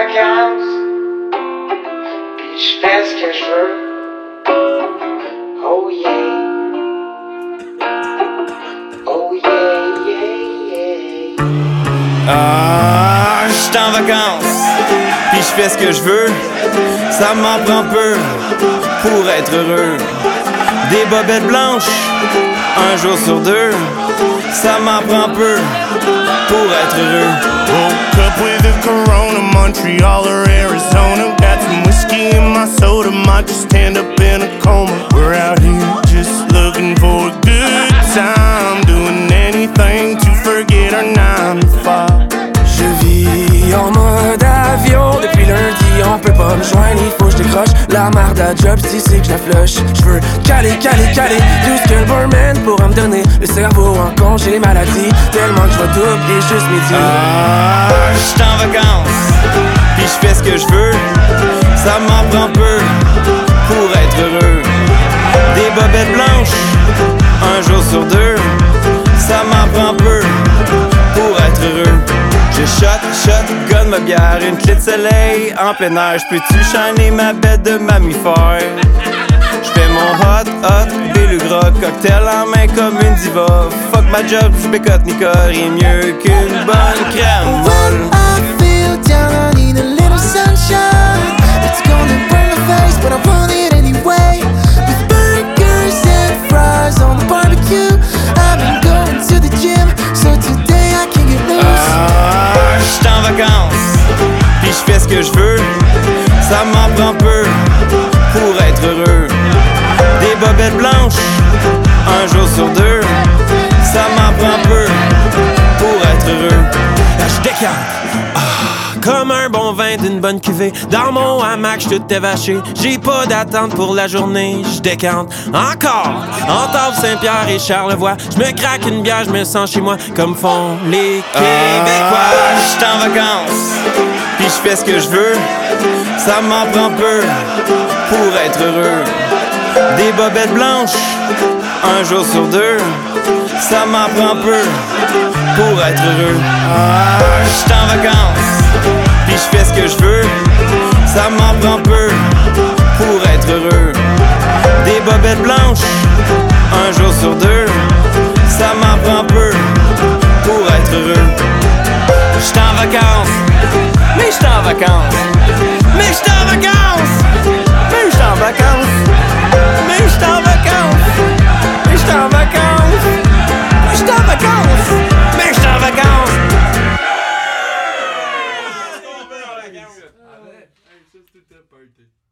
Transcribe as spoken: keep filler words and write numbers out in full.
vacances, pis j'fais ce que j'veux. Oh yeah. Oh yeah, yeah, yeah. Ah, j'suis en vacances, pis j'fais ce que j'veux. Ça m'en prend peu pour être heureux. Des bobettes blanches, un jour sur deux. Ça m'en prend peu pour être heureux. Woke up with a Corona, Montreal or Arizona. Got some whiskey in my soda, might just stand up in a coma. We're out here just looking for a good time, doing anything to forget our nine to five. Je vis en mode avion depuis lundi, on peut pas me joindre, il faut que je décroche. La marde à job, si c'est que je la flush. Je veux caler, caler, caler tout ce que le barman pourra me donner. Le cerveau en congé maladie, tellement que je vais doubler juste midi. Ah, j'suis en vacances, pis j'fais ce que j'veux. Ça m'en prend peu pour être heureux. Des bobettes blanches, un jour sur deux. Ça m'en prend peu pour être heureux. Je shot, shotgun ma bière, une clé de soleil en plein air. J'peux-tu shiner ma bête de mammifère? J'fais mon hot, hot, beluga, cocktail en main comme une diva. Fuck ma job, j'bécote Nicole, rien mieux qu'une bonne crème molle. When I feel down, I need a little sunshine. It's gonna burn my face, but I want it anyway. With burgers and fries on the barbecue. I've been going to the gym, so today I can get loose. Ah, j'suis en vacances, pis j'fais ce que j'veux. Ça m'en prend peu pour être heureux. Des bobettes blanches, un jour sur deux. Ça m'en prend peu pour être heureux. Là j'décante, ah, comme un bon vin d'une bonne cuvée. Dans mon hamac j'suis tout évaché. J'ai pas d'attente pour la journée, j'décante encore. En table Saint-Pierre et Charlevoix, j'me craque une bière, j'me sens chez moi. Comme font les Québécois. Ah, j'suis en vacances, pis j'fais ce que j'veux. Ça m'en prend peu pour être heureux. Des bobettes blanches, un jour sur deux. Ça m'en prend peu pour être heureux. Ah, j'suis en vacances, pis j'fais ce que j'veux. Ça m'en prend peu pour être heureux. Des bobettes blanches, un jour sur deux. Ça m'en prend peu pour être heureux. J'suis en vacances, mais j'suis en vacances. Mais j'suis en vacances, mais j'suis en vacances. Mais j'suis en vacances, mais j'suis en vacances. Mais j'suis en vacances, mais j'suis en vacances. Ça, c'était party.